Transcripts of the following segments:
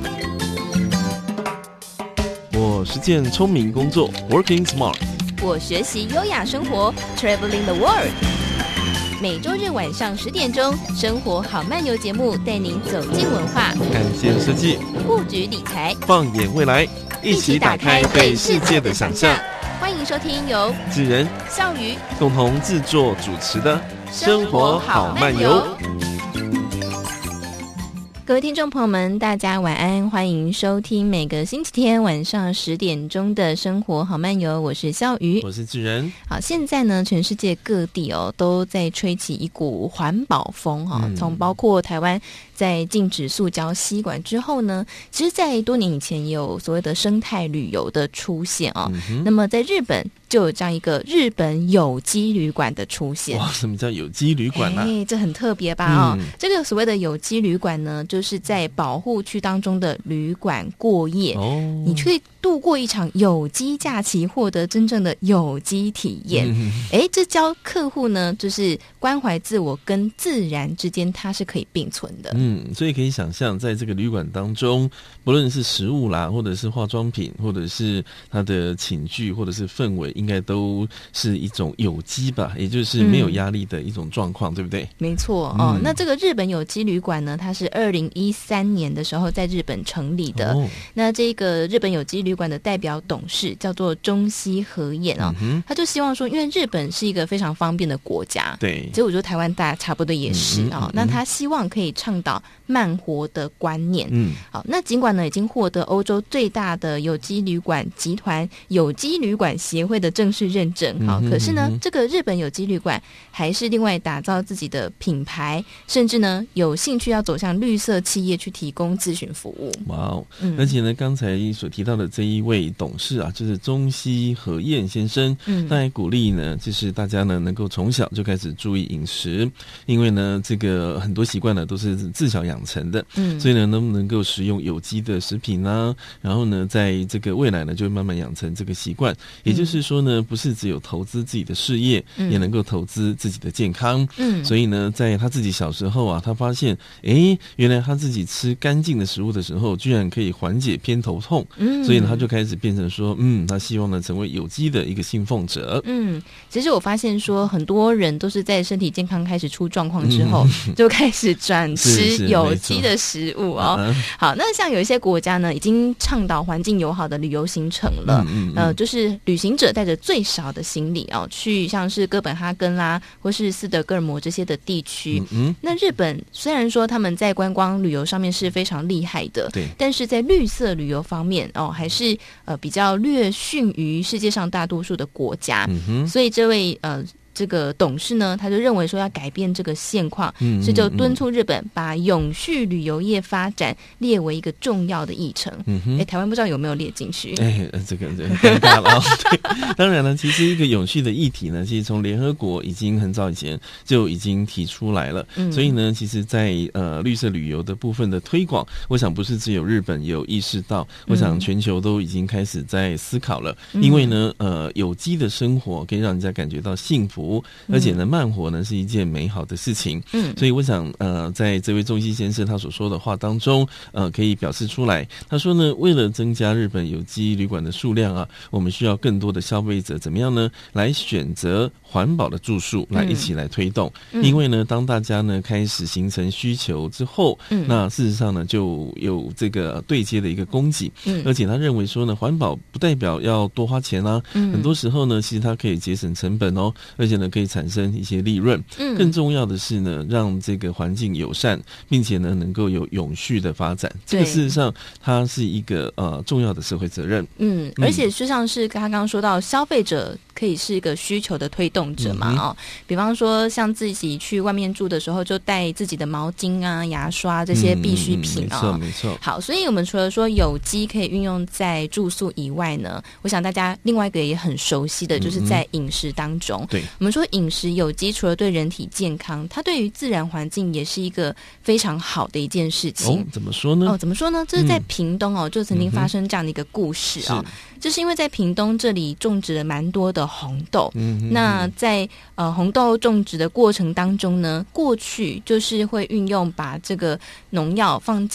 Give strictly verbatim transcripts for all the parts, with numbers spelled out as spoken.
我实践聪明工作 Working Smart， 我学习优雅生活 Traveling the World。每周日晚上十点钟，生活好漫游节目带您走进文化， 看见设计， 布局理财， 放眼未来，一起打开对世界的想象。 欢迎收听由智仁、 笑鱼共同制作主持的生活好漫游。 各位听众朋友们，大家晚安，欢迎收听每个星期天晚上十点钟的生活好漫游，我是笑鱼， 我是智仁。 好，现在呢，全世界各地哦都在吹起一股环保风哈、哦，从、嗯、包括台湾在禁止塑胶吸管之后呢，其实在多年以前也有所谓的生态旅游的出现哦、嗯。那么在日本就有这样一个日本有机旅馆的出现。 哇，什么叫有机旅馆呢、啊？ 哎，这很特别吧？哦、嗯，这个所谓的有机旅馆呢，就是在保护区当中的旅馆过夜，哦，你去度过一场有机假期，获得真正的有机体验。哎、嗯，这教客户呢，就是关怀自我跟自然之间，它是可以并存的。 嗯，所以可以想象，在这个旅馆当中，不论是食物啦，或者是化妆品，或者是它的寝具，或者是氛围，应该都是一种有机吧，也就是没有压力的一种状况、嗯，对不对？ 没错哦、嗯。那这个日本有机旅馆呢，它是二零一三年的时候在日本成立的。哦、那这个日本有机旅馆的代表董事叫做中西和彦哦、嗯，他就希望说，因为日本是一个非常方便的国家， 对， 其实我觉得台湾大家差不多也是啊、嗯哦。那他希望可以倡导慢活的观念。嗯，好，那尽管呢已经获得欧洲最大的有机旅馆集团有机旅馆协会的正式认证，好、嗯，可是呢、嗯，这个日本有机旅馆还是另外打造自己的品牌，甚至呢有兴趣要走向绿色企业去提供咨询服务。 哇哦、嗯，而且呢，刚才所提到的这一位董事啊，就是中西和彦先生，嗯，他还鼓励呢，就是大家呢能够从小就开始注意饮食，因为呢，这个很多习惯呢都是自小养成的，嗯，所以呢，能不能够食用有机的食品呢？然后呢，在这个未来呢，就会慢慢养成这个习惯。也就是说呢，不是只有投资自己的事业，嗯、也能够投资自己的健康。嗯，所以呢，在他自己小时候啊，他发现，哎，原来他自己吃干净的食物的时候，居然可以缓解偏头痛。嗯，所以呢，他就开始变成说，嗯，他希望呢成为有机的一个信奉者。 嗯，其实我发现说，很多人都是在身体健康开始出状况之后，嗯、就开始转吃有机的食物哦。嗯、好，那像有一些国家呢，已经倡导环境友好的旅游行程了。嗯嗯嗯、呃，就是旅行者带着最少的行李哦，去像是哥本哈根啦，或是斯德哥尔摩这些的地区。嗯嗯、那日本虽然说他们在观光旅游上面是非常厉害的，对，但是在绿色旅游方面哦，还是呃比较略逊于世界上大多数的国家。嗯哼，所以这位呃。这个董事呢，他就认为说要改变这个现况，嗯，所以就敦促日本把永续旅游业发展列为一个重要的议程。嗯哼，哎，台湾不知道有没有列进去？哎， 这个这个尴尬了、哦。对，当然了，其实一个永续的议题呢，其实从联合国已经很早以前就已经提出来了。嗯，所以呢，其实在呃绿色旅游的部分的推广，我想不是只有日本有意识到，我想全球都已经开始在思考了。嗯、因为呢，呃，有机的生活可以让人家感觉到幸福。而且呢，慢活呢是一件美好的事情。嗯，所以我想，呃，在这位中西先生他所说的话当中，呃，可以表示出来。他说呢，为了增加日本有机旅馆的数量啊，我们需要更多的消费者怎么样呢？来选择环保的住宿，来一起来推动。嗯、因为呢，当大家呢开始形成需求之后，嗯、那事实上呢就有这个对接的一个供给。嗯，而且他认为说呢，环保不代表要多花钱啊，嗯、很多时候呢，其实它可以节省成本哦。而且呢，可以产生一些利润。嗯，更重要的是呢，让这个环境友善，并且呢，能够有永续的发展。这个事实上，它是一个呃重要的社会责任。嗯， 而且就像是他刚刚说到，消费者可以是一个需求的推动者嘛。嗯、哦，比方说像自己去外面住的时候，就带自己的毛巾啊、牙刷这些必需品啊、 嗯嗯。没错，没错。 好，所以我们除了说有机可以运用在住宿以外呢，我想大家另外一个也很熟悉的就是在饮食当中。嗯、对。我们说饮食有机除了对人体健康，它对于自然环境也是一个非常好的一件事情。 哦，怎么说呢？ 哦，怎么说呢？这是在屏东哦，嗯、就曾经发生这样的一个故事哦。就是因为在屏东这里种植了蛮多的红豆，嗯、那在呃红豆种植的过程当中呢，过去就是会运用把这个农药放进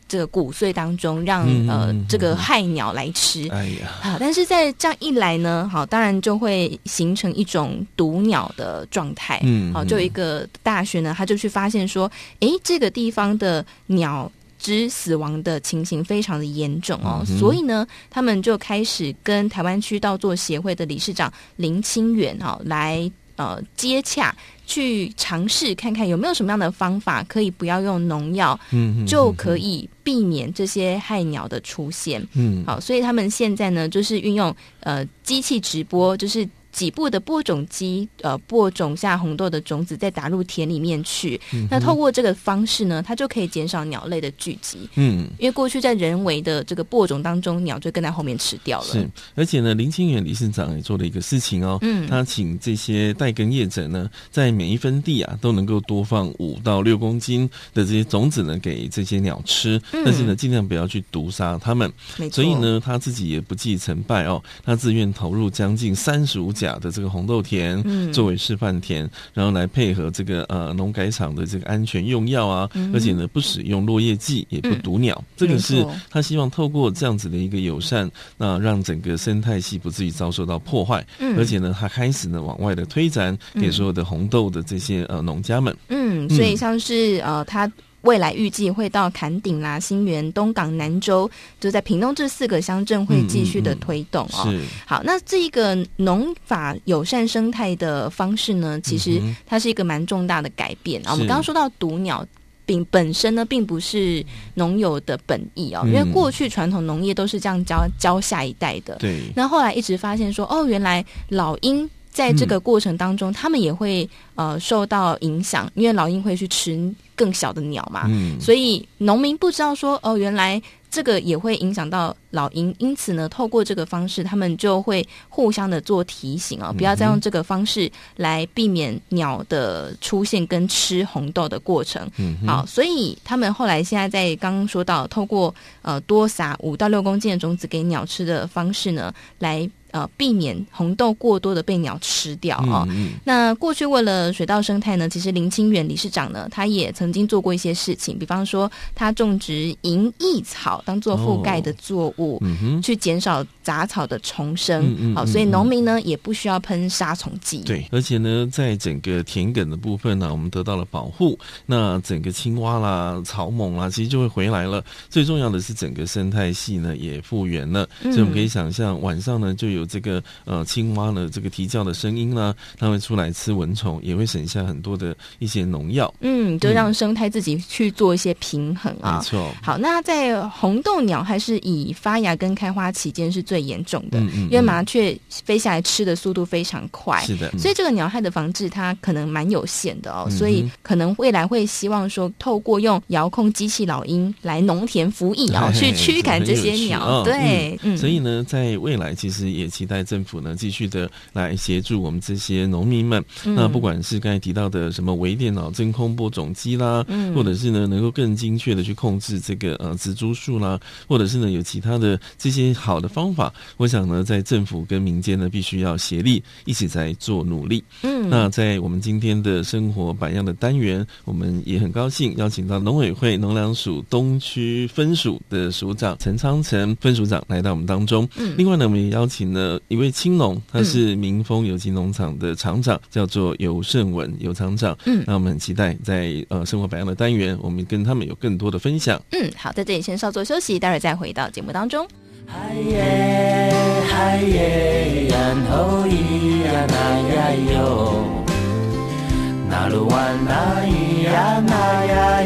这个谷穗当中，让、嗯、呃这个害鸟来吃。 哎呀， 好，但是在这样一来呢，好，当然就会形成一种毒鸟的状态。嗯，好，就有一个大学呢，他就去发现说，哎，这个地方的鸟之死亡的情形非常的严重哦，嗯、所以呢，他们就开始跟台湾区稻作协会的理事长林清远哈、哦、来呃接洽。去尝试看看有没有什么样的方法可以不要用农药，嗯，就可以避免这些害鸟的出现。嗯，好，所以他们现在呢，就是运用呃机器直播，就是几部的播种机，呃，播种下红豆的种子，再打入田里面去。嗯、那透过这个方式呢，它就可以减少鸟类的聚集。嗯，因为过去在人为的这个播种当中，鸟就跟在后面吃掉了。是， 而且呢，林清远理事长也做了一个事情哦，嗯，他请这些带耕业者呢，在每一分地啊，都能够多放五到六公斤的这些种子呢，给这些鸟吃。嗯、但是呢，尽量不要去毒杀它们。没错。所以呢，他自己也不计成败哦，他自愿投入将近三十五甲的这个红豆田，嗯、作为示范田，然后来配合这个呃农改场的这个安全用药啊，嗯、而且呢不使用落叶剂，也不毒鸟。嗯、这个是他希望透过这样子的一个友善，那让整个生态系不至于遭受到破坏。嗯、而且呢，他开始呢往外的推展给所有的红豆的这些呃农家们。 嗯，所以像是呃他。未来预计会到坎顶啦、新园、东港、南州，就在屏东这四个乡镇会继续的推动哦。嗯嗯嗯、好，那这一个农法友善生态的方式呢，其实它是一个蛮重大的改变啊。我们刚刚说到毒鸟。并本身呢，并不是农友的本意哦，因为过去传统农业都是这样教教下一代的。对。那后来一直发现说，哦，原来老鹰在这个过程当中，嗯、他们也会呃受到影响，因为老鹰会去吃更小的鸟嘛。嗯。所以农民不知道说，哦，原来这个也会影响到老鹰，因此呢，透过这个方式，他们就会互相的做提醒哦，不要再用这个方式来避免鸟的出现跟吃红豆的过程。嗯，好，所以他们后来现在在刚刚说到，透过呃多撒五到六公斤的种子给鸟吃的方式呢，来。呃，避免红豆过多的被鸟吃掉哦。嗯嗯、那过去为了水稻生态呢，其实林清远理事长呢，他也曾经做过一些事情，比方说他种植银翼草当做覆盖的作物，哦嗯、去减少杂草的重生。好、嗯嗯哦，所以农民呢也不需要喷杀虫剂。 对，而且呢，在整个田埂的部分呢，我们得到了保护，那整个青蛙啦、草蜢啦，其实就会回来了。最重要的是，整个生态系呢也复原了，嗯、所以我们可以想象，晚上呢就有这个呃青蛙呢这个啼叫的声音呢，它会出来吃蚊虫，也会省下很多的一些农药。嗯， 就让生态自己去做一些平衡啊。 没错。 好，那在红豆鸟还是以发芽跟开花期间是最严重的，嗯嗯嗯因为麻雀飞下来吃的速度非常快，是的，嗯、所以这个鸟害的防治它可能蛮有限的哦。嗯、所以可能未来会希望说，透过用遥控机器老鹰来农田服役啊、哦，去驱赶这些鸟。哦、对， 嗯，嗯所以呢，在未来其实也期待政府呢继续的来协助我们这些农民们。嗯、那不管是刚才提到的什么微电脑真空播种机啦，嗯、或者是呢能够更精确的去控制这个呃植株数啦，或者是呢有其他的这些好的方法，我想呢在政府跟民间呢必须要协力一起在做努力。嗯，那在我们今天的生活百样的单元，我们也很高兴邀请到农委会农粮署东区分署的署长陈昌成分署长来到我们当中。嗯，另外呢我们也邀请了一位青农，他是民丰有机农场的厂长，叫做游胜文游厂长。嗯，那我们很期待在呃生活百样的单元，我们跟他们有更多的分享。 嗯，好，在这里先稍作休息，待会儿再回到节目当中。 嗨耶嗨耶，然后咿呀那呀哟，那路弯那咿呀那呀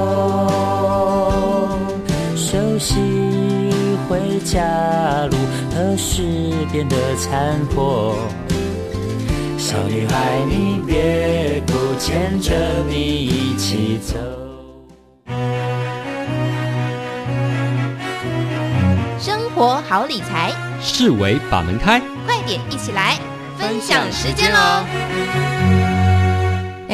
哟，熟悉回家路，何时变得残破？小女孩，你别哭，牵着你一起走。 生活好理财， 视为把门开， 快点一起来分享时间喽！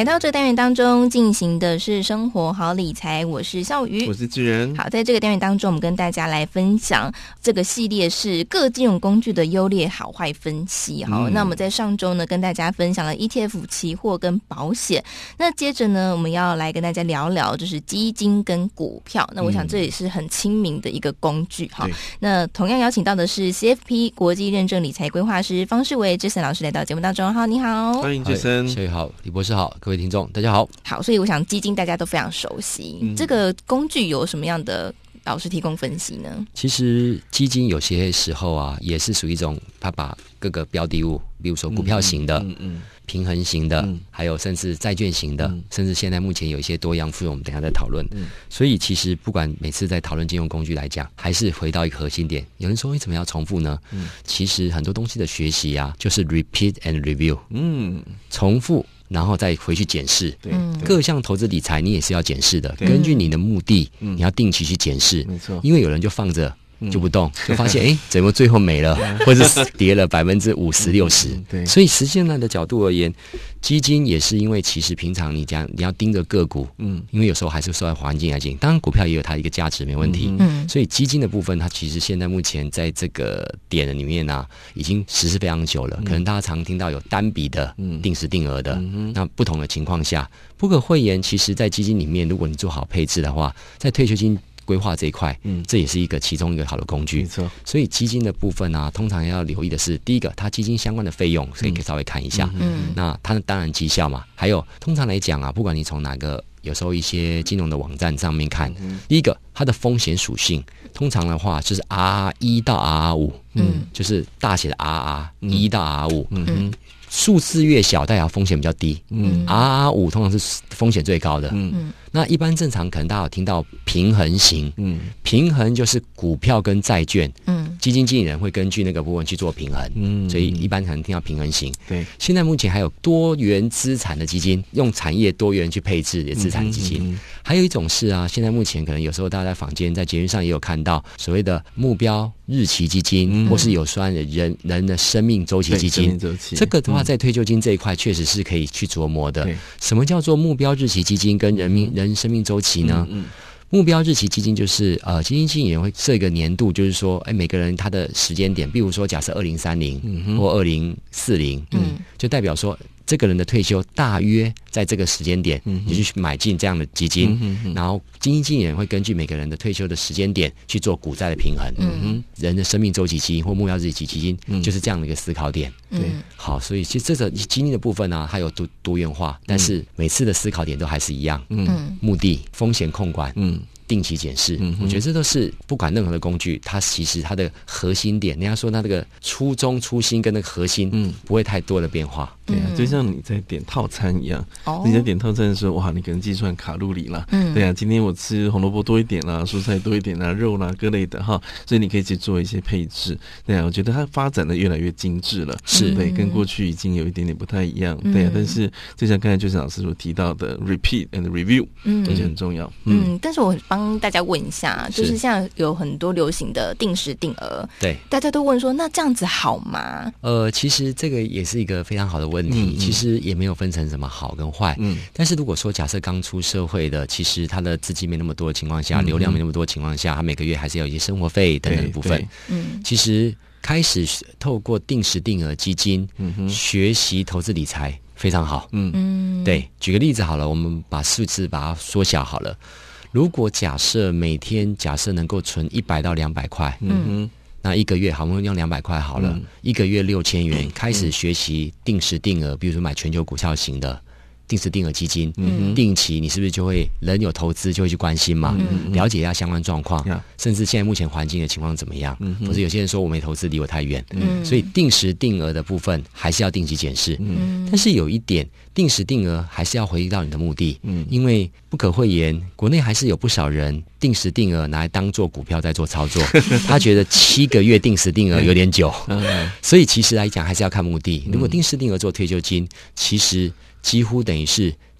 来到这个单元当中进行的是生活好理财，我是笑瑜， 我是智仁。 好，在这个单元当中我们跟大家来分享这个系列是各金融工具的优劣好坏分析。好、嗯、那我们在上周呢跟大家分享了 E T F 期货跟保险，那接着呢我们要来跟大家聊聊就是基金跟股票，那我想这也是很亲民的一个工具。好、嗯，那同样邀请到的是 C F P 国际认证理财规划师方世维智森老师来到节目当中。好，你好。 欢迎智森。 谢谢。好，李博士好，各位听众大家好。 好，所以我想基金大家都非常熟悉、嗯、这个工具有什么样的老师提供分析呢？ 其实基金有些时候啊也是属于一种它把各个标的物，比如说股票型的、嗯嗯、平衡型的、嗯、还有甚至债券型的、嗯、甚至现在目前有一些多样附用，我们等一下再讨论、嗯、所以其实不管每次在讨论金融工具来讲，还是回到一个核心点。有人说为什么要重复呢、嗯、其实很多东西的学习啊就是 repeat and review， 嗯，重复然后再回去检视。对，各项投资理财你也是要检视的，根据你的目的、嗯、你要定期去检视。没错，因为有人就放着就不动、嗯、就发现哎，怎么最后没了或者是跌了百分之五十六十。对，所以实现在的角度而言，基金也是因为其实平常你讲你要盯着个股，嗯，因为有时候还是受到环境来讲，当然股票也有它一个价值没问题，嗯，所以基金的部分它其实现在目前在这个点里面啊已经实施非常久了、嗯、可能大家常听到有单笔的、嗯、定时定额的、嗯、那不同的情况下，不可讳言，其实在基金里面如果你做好配置的话，在退休金规划这一块，嗯，这也是一个其中一个好的工具。没错，所以基金的部分啊，通常要留意的是，第一个，它基金相关的费用，所以可以稍微看一下。嗯，那它当然绩效嘛，还有通常来讲啊，不管你从哪个，有时候一些金融的网站上面看，嗯、第一个它的风险属性，通常的话就是 R R 一 到 R R 五， 嗯，就是大写的 R R 一 到 R R 五， 嗯哼。数字越小代表风险比较低，嗯 ，R R 五 通常是风险最高的，嗯，那一般正常可能大家有听到平衡型，嗯，平衡就是股票跟债券，嗯，基金经理人会根据那个部分去做平衡，嗯，所以一般可能听到平衡型，对，现在目前还有多元资产的基金，用产业多元去配置的资产基金，嗯嗯嗯、还有一种是啊，现在目前可能有时候大家在坊间在节目上也有看到所谓的目标日期基金，嗯、或是有关的人人的生命周期基金，这个的话。在退休金这一块确实是可以去琢磨的。什么叫做目标日期基金跟人命人生命周期呢？嗯嗯，目标日期基金就是呃，基金经理人会设一个年度，就是说，哎，每个人他的时间点，比如说假设二零三零或二零四零，嗯，就代表说这个人的退休大约在这个时间点，嗯、你去买进这样的基金，嗯、然后基金经理人会根据每个人的退休的时间点去做股债的平衡。嗯、人的生命周期基金或目标日期基金、嗯、就是这样的一个思考点。对，好，所以其实这个基金的部分呢、啊，它有多多元化，但是每次的思考点都还是一样。嗯，目的、风险控管。嗯。定期检视、嗯，我觉得这都是不管任何的工具，它其实它的核心点，人家说它这个初衷、初心跟那个核心，嗯，不会太多的变化。 对啊，就像你在点套餐一样，哦、你在点套餐的时候，哇，你可能计算卡路里啦，嗯，对啊，今天我吃红萝卜多一点啦，蔬菜多一点啦，肉啦各类的哈，所以你可以去做一些配置。对啊，我觉得它发展的越来越精致了，是对，跟过去已经有一点点不太一样。嗯、对啊，但是就像刚才就是老师所提到的 repeat and review， 嗯，这就很重要。 嗯，嗯但是我帮大家问一下，就是现在有很多流行的定时定额，对，大家都问说，那这样子好吗？ 呃，其实这个也是一个非常好的问题，嗯嗯、其实也没有分成什么好跟坏，嗯，但是如果说假设刚出社会的，其实他的资金没那么多的情况下，嗯、流量没那么多的情况下，他每个月还是要有一些生活费等等的部分，嗯，其实开始透过定时定额基金，嗯、学习投资理财非常好，嗯，对，举个例子好了，我们把数字把它缩小好了。如果假设每天假设能够存一百到两百块，嗯哼，那一个月好，我们用两百块好了，嗯、一个月六千元，开始学习定时定额，比如说买全球股票型的定时定额基金，嗯、定期你是不是就会人有投资就会去关心嘛，嗯、了解一下相关状况，嗯、甚至现在目前环境的情况怎么样？嗯、不是有些人说我没投资离我太远，嗯、所以定时定额的部分还是要定期检视，嗯、但是有一点。定时定额还是要回到你的目的，嗯，因为不可讳言，国内还是有不少人定时定额拿来当做股票在做操作，他觉得七个月定时定额有点久，嗯、所以其实来讲还是要看目的。如果定时定额做退休金，其实几乎等于是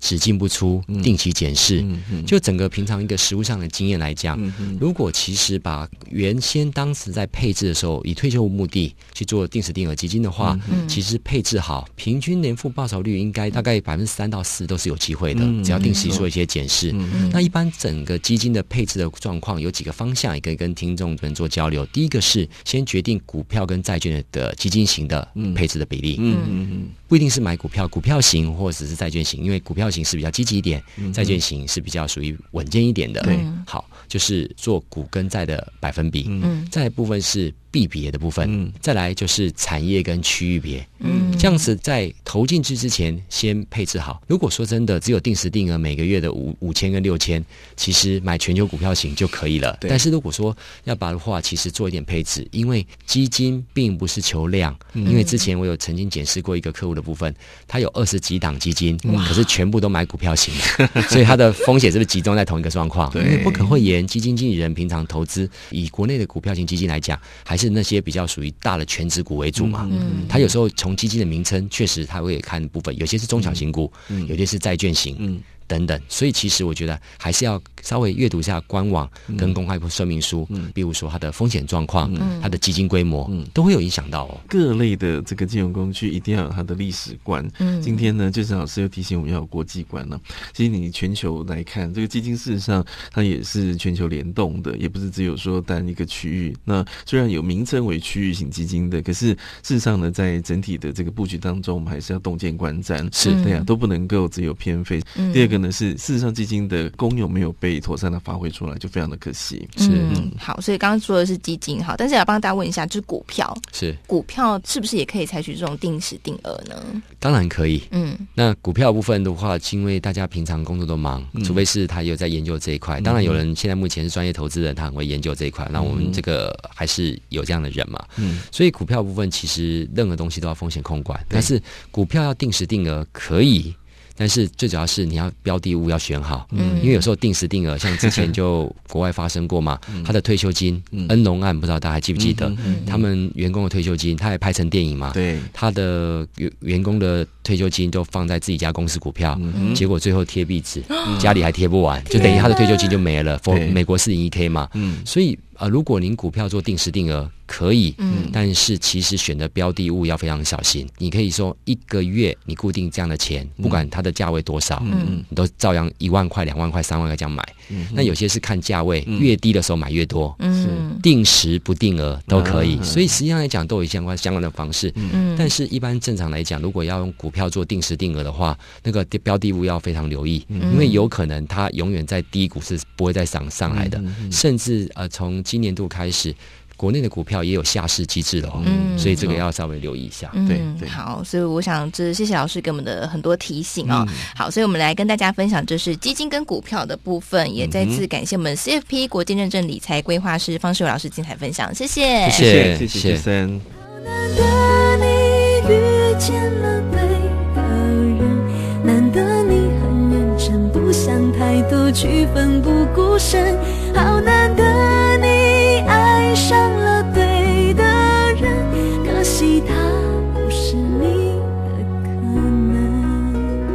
只进不出，定期检视。嗯嗯、就整个平常一个实务上的经验来讲，嗯、如果其实把原先当时在配置的时候以退休目的去做定时定额基金的话，嗯、其实配置好，平均年复报酬率应该大概百分之三到四都是有机会的，嗯、只要定时做一些检视。嗯、那一般整个基金的配置的状况有几个方向，也可以跟听众们做交流。第一个是先决定股票跟债券的基金型的配置的比例，嗯嗯嗯、不一定是买股票，股票型或者是债券型，因为股票型是比较积极一点，嗯、债券型是比较属于稳健一点的。对，好，就是做股跟债的百分比。嗯，再来部分是币别的部分，嗯、再来就是产业跟区域别。嗯，这样子在投进去之前先配置好。如果说真的只有定时定额每个月的五五千跟六千，其实买全球股票型就可以了。但是如果说要把的话，其实做一点配置，因为基金并不是求量。嗯、因为之前我有曾经检视过一个客户的部分，他有二十几档基金，可是全部都买股票型，所以他的风险是不是集中在同一个状况？因为不可讳言，基金经理人平常投资以国内的股票型基金来讲，还是那些比较属于大的全指股为主嘛。嗯、他有时候从基金的名称确实他会看部分，有些是中小型股，嗯、有些是债券型。嗯等等，所以其实我觉得还是要稍微阅读一下官网跟公开说明书，嗯、比如说它的风险状况、嗯、它的基金规模，嗯、都会有影响到哦。 各类的这个金融工具一定要有它的历史观。嗯、今天呢，就是老师又提醒我们要有国际观了。其实你全球来看，这个基金事实上它也是全球联动的，也不是只有说单一个区域。那虽然有名称为区域型基金的，可是事实上呢，在整体的这个布局当中，我们还是要洞见观瞻，是对啊，都不能够只有偏废。嗯、第二个。是事实上基金的功用没有被妥善的发挥出来，就非常的可惜。 是、嗯、好，所以刚刚说的是基金好，但是要帮大家问一下，就是股票， 是股票是不是也可以采取这种定时定额呢？ 当然可以。嗯，那股票部分的话，因为大家平常工作都忙，嗯、除非是他有在研究这一块。当然有人现在目前是专业投资人，他很会研究这一块。那、嗯、我们这个还是有这样的人嘛。嗯，所以股票部分其实任何东西都要风险控管，但是股票要定时定额可以。但是最主要是你要标的物要选好，嗯，因为有时候定时定额，像之前就国外发生过嘛，嗯、他的退休金，嗯、恩农案不知道大家还记不记得？嗯嗯嗯、他们员工的退休金，他还拍成电影嘛，对，他的员工的退休金都放在自己家公司股票，嗯、结果最后贴壁纸，嗯、家里还贴不完，就等于他的退休金就没了。美国四零一 K 嘛，嗯，所以呃，如果您股票做定时定额可以，嗯，但是其实选的标的物要非常小心。你可以说一个月你固定这样的钱，不管它的价位多少，嗯，你都照样一万块、两万块、三万块这样买。嗯，那有些是看价位，嗯、越低的时候买越多，嗯，定时不定额都可以。嗯、所以实际上来讲都有相关相关的方式。嗯，但是一般正常来讲，如果要用股票做定时定额的话，那个标的物要非常留意，嗯、因为有可能它永远在低谷是不会再涨上来的，嗯嗯、甚至呃从今年度开始，国内的股票也有下市机制了，哦，嗯，所以这个要稍微留意一下。 嗯、对对，好，所以我想这谢谢老师给我们的很多提醒哦。嗯、好，所以我们来跟大家分享，这是基金跟股票的部分，也再次感谢我们 C F P 国际认证理财规划师方世伟老师精彩分享，谢谢， 谢谢，谢谢，谢谢。 难得你遇见了对的人，难得你很认真，不想太多区分，不顾身，好难得你爱上了对的人，可惜他不是你的可能。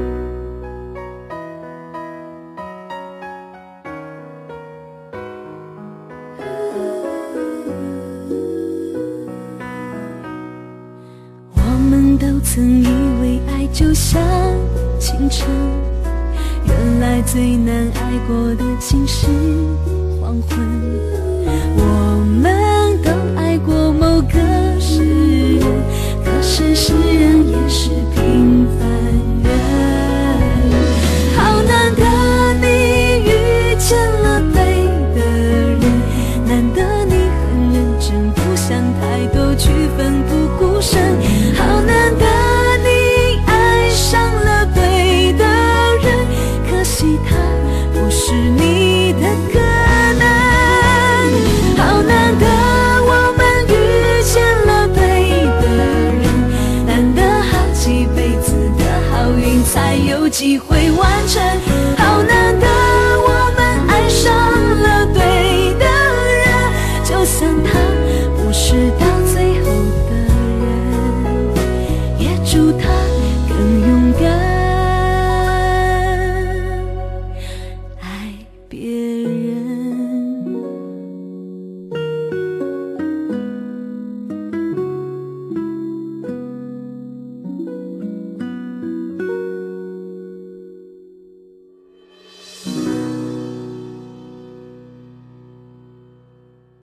我们都曾以为爱就像清晨，原来最难爱过的竟是黄昏。我们都爱过某个诗人，可是诗人也是平凡人。好难得你遇见了对的人，难得你很认真，不想太多区分。